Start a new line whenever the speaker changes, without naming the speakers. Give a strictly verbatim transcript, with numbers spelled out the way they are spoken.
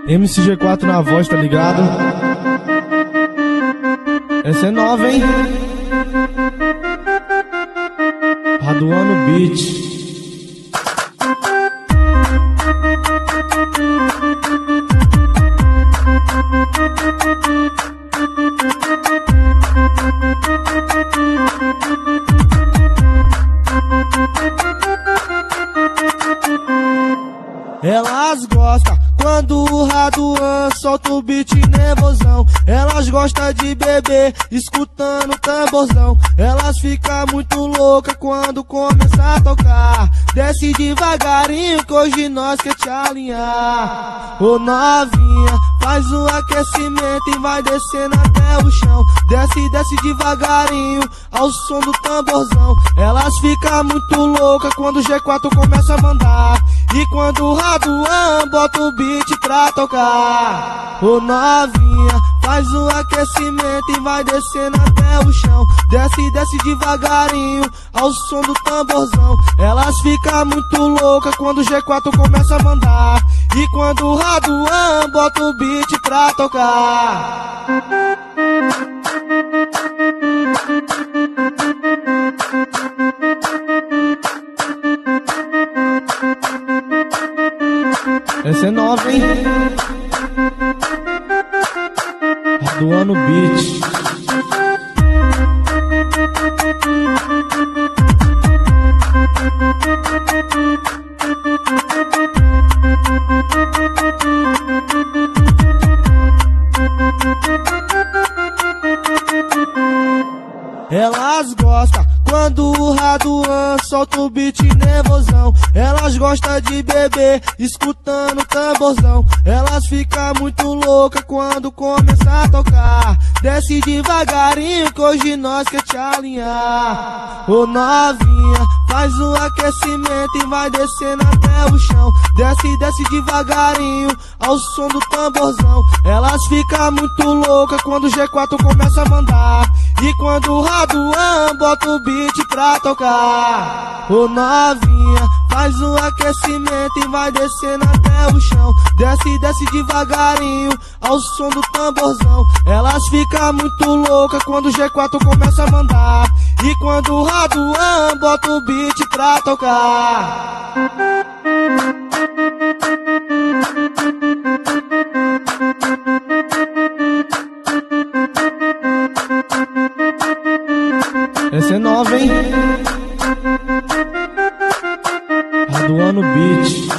M C G quatro na voz, tá ligado? Essa é nova, hein? Raduano Beat. Elas gostam quando o Raduan solta o beat nervosão. Elas gostam de beber escutando tamborzão. Elas ficam muito loucas quando começa a tocar. Desce devagarinho que hoje nós quer te alinhar. Ô novinha, faz o aquecimento e vai descendo até o chão. Desce, desce devagarinho ao som do tamborzão. Elas ficam muito loucas quando o G quatro começa a mandar. E quando o Raduan bota o beat pra tocar. Ô novinha, faz o aquecimento e vai descendo até o chão. Desce, desce devagarinho ao som do tamborzão. Elas ficam muito loucas quando o G quatro começa a mandar. E quando o Raduan bota o beat pra tocar. Essa é nova, hein? Raduano Beat. Elas gostam quando o Raduan solta o beat nervosão. Elas gostam de beber escutando tamborzão. Elas ficam muito loucas quando começa a tocar. Desce devagarinho que hoje nós quer te alinhar. Ô novinha, faz o aquecimento e vai descendo até o chão. Desce, desce devagarinho ao som do tamborzão. Elas ficam muito loucas quando o G quatro começa a mandar. E quando o Raduan bota o beat pra tocar. Ô novinha, faz o aquecimento e vai descendo até o chão. Desce, desce devagarinho ao som do tamborzão. Elas ficam muito loucas quando o G quatro começa a mandar. E quando o Raduan bota o beat pra tocar. Essa é nova, hein? Raduano Beat.